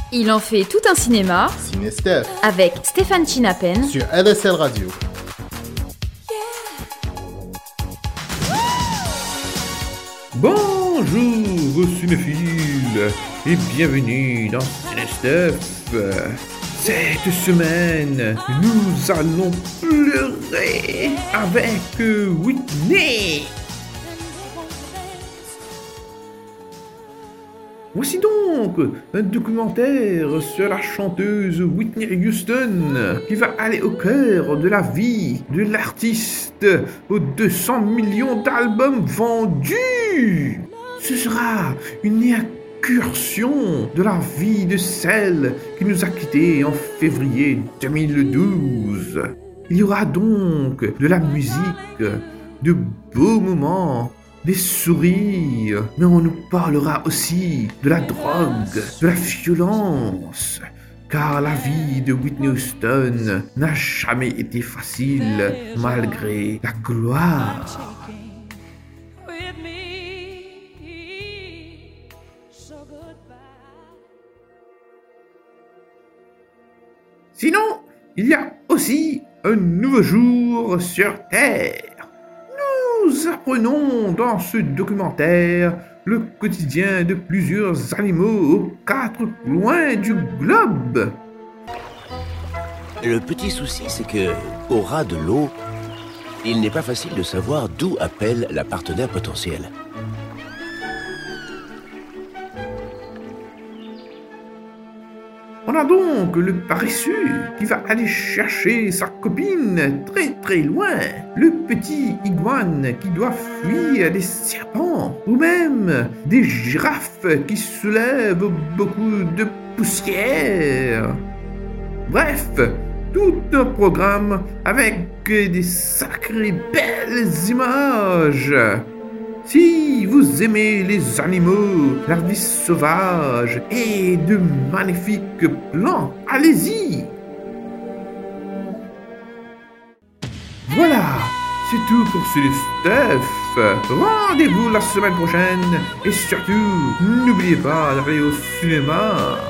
Il en fait tout un cinéma Ciné Steph avec Stéphane Chinapen sur LSL Radio. Bonjour cinéphiles et bienvenue dans Ciné Steph. Cette semaine, nous allons pleurer avec Whitney. Voici donc un documentaire sur la chanteuse Whitney Houston qui va aller au cœur de la vie de l'artiste aux 200 millions d'albums vendus. Ce sera une incursion de la vie de celle qui nous a quittés en février 2012. Il y aura donc de la musique, de beaux moments, des sourires, mais on nous parlera aussi de la drogue, de la violence, car la vie de Whitney Houston n'a jamais été facile malgré la gloire. Sinon, il y a aussi un nouveau jour sur Terre. Nous apprenons dans ce documentaire le quotidien de plusieurs animaux aux quatre coins du globe. Le petit souci, c'est que, au ras de l'eau, il n'est pas facile de savoir d'où appelle la partenaire potentielle. On a donc le paresseux qui va aller chercher sa copine très très loin, le petit iguane qui doit fuir des serpents, ou même des girafes qui soulèvent beaucoup de poussière. Bref, tout un programme avec des sacrées belles images. Si vous aimez les animaux, la vie sauvage et de magnifiques plans, allez-y! Voilà, c'est tout pour ce Steph. Rendez-vous la semaine prochaine et surtout, n'oubliez pas d'aller au cinéma.